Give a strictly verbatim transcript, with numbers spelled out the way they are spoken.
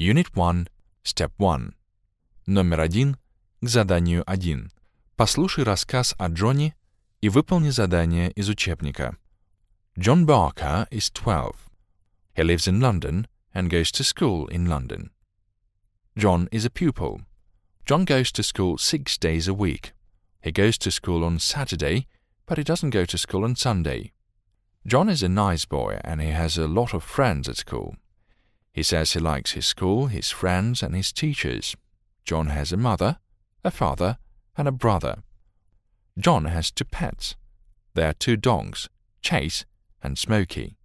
Unit one, Step one. Номер один, к заданию один. Послушай рассказ о Джоне и выполни задание из учебника. John Barker is twelve. He lives in London and goes to school in London. John is a pupil. John goes to school six days a week. He goes to school on Saturday, but he doesn't go to school on Sunday. John is a nice boy and he has a lot of friends at school. He says he likes his school, his friends, and his teachers. John has a mother, a father, and a brother. John has two pets. They are two dogs, Chase and Smokey.